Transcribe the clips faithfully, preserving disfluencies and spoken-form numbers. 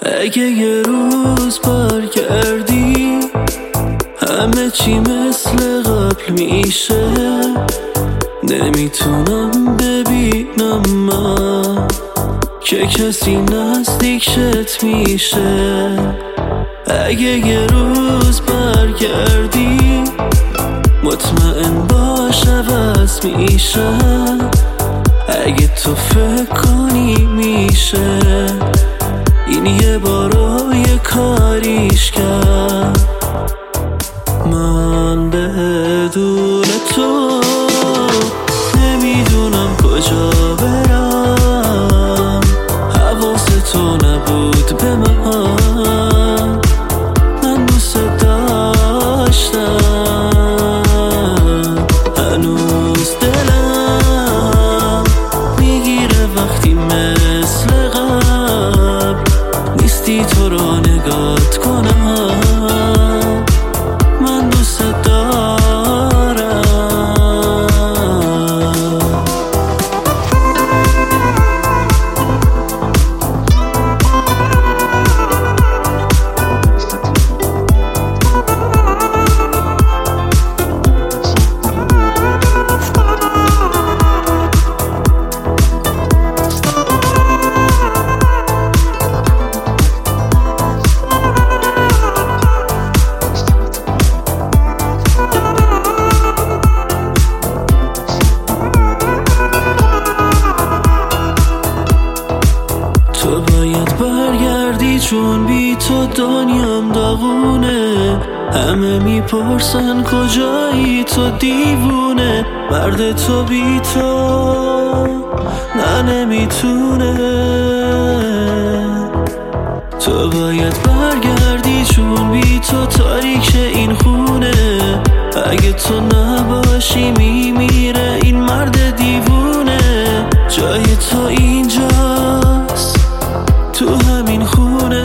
اگه یه روز برگردی همه چی مثل قبل میشه، نمیتونم ببینم من که کسی نزدیکشت میشه. اگه یه روز برگردی مطمئن باش عوض میشه، اگه تو فکر کنی میشه این یه بارو یه کاریش کرد. من بدون تو نمیدونم کجا برم، حواس تو نبود به من، من دوست داشتم. هنوز دلم میگیره وقتی مثل قبل نیستی تو رو نگات کنم، من دوست دارم. تو باید برگردی چون بی تو دنیام داغونه، همه میپرسن کجایی تو دیوونه، مرد تو بی تو نه نمیتونه. تو باید برگردی چون بی تو تاریک این خونه، اگه تو نباشی میمیره این مرد دیوونه. جای تو اینجاست تو همین خونه،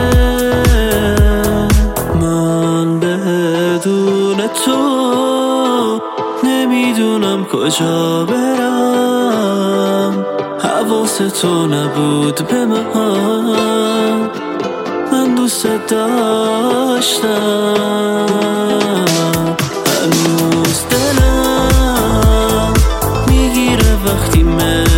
من بدون تو نمیدونم کجا برم، حواس تو نبود به من، من دوست داشتم. هنوز دلم میگیره وقتی من